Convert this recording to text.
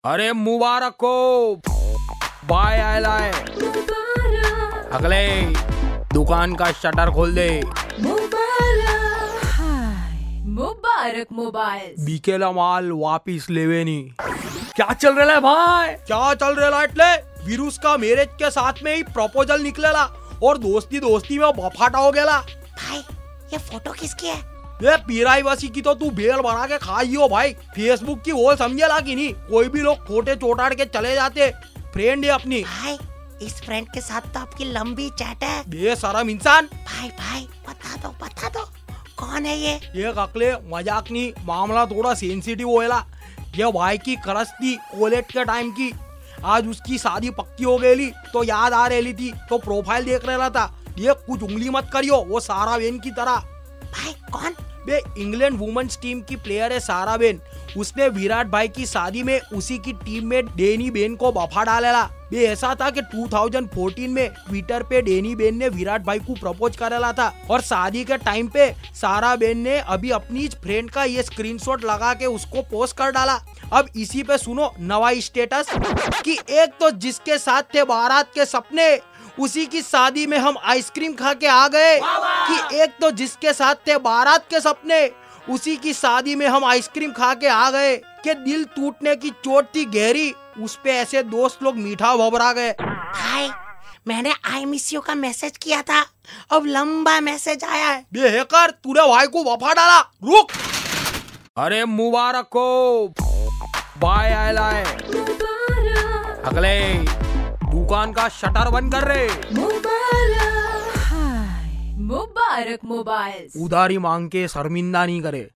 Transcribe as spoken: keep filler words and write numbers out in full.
अरे मुबारक हो भाई आयला है। अगले दुकान का शटर खोल दे। मुबारक मोबाइल बिकेला माल वापिस लेवे नहीं। क्या चल रहा है भाई? क्या चल रहा है इटले? विरुस का मैरिज के साथ में ही प्रपोजल निकलेला और दोस्ती दोस्ती में बफाटा हो गया। भाई ये फोटो किसकी है? ये पीराई वासी की तो तू बेल बना के खाइयो भाई। फेसबुक की वो समझेला कि नहीं? कोई भी लोग फोटे चोटाड़ के चले जाते। फ्रेंड है अपनी। भाई इस फ्रेंड के साथ तो आपकी लंबी चैट है। बेशरम इंसान। भाई भाई बता दो बता दो कौन है ये? ये अकले मजाक नहीं, मामला थोड़ा सेंसिटिव होएला। ये भाई की करस थी कॉलेज के टाइम की। आज उसकी शादी पक्की हो गई तो याद आ रही थी तो प्रोफाइल देख रहा था। ये कुछ उंगली मत करियो, वो सारा बेन की तरह। भाई कौन? बे इंग्लैंड वुमेन्स टीम की प्लेयर है सारा बेन। उसने विराट भाई की शादी में उसी की टीम में डेनी बेन को बफा डालेला। बे ऐसा था कि दो हज़ार चौदह में ट्विटर पे डेनी बेन ने विराट भाई को प्रपोज करेला था और शादी के टाइम पे सारा बेन ने अभी अपनी फ्रेंड का ये स्क्रीनशॉट लगा के उसको पोस्ट कर डाला। अब इसी पे सुनो नवा स्टेटस कि एक तो जिसके साथ थे बारात के सपने उसी की शादी में हम आइसक्रीम खा के आ गए। कि एक तो जिसके साथ थे बारात के सपने उसी की शादी में हम आइसक्रीम खा के आ गए। कि दिल टूटने की चोट थी गहरी, उस पे ऐसे दोस्त लोग मीठा भबरा गए। भाई मैंने आई मिस यू का मैसेज किया था, अब लंबा मैसेज आया है। बेहकर तूने भाई को वफा डाला। रुक। अरे मुबारक हो भाई आयला है। अगले दुकान का शटर बंद कर रहे। मुबारक मोबाइल उधारी मांग के शर्मिंदा नहीं करे।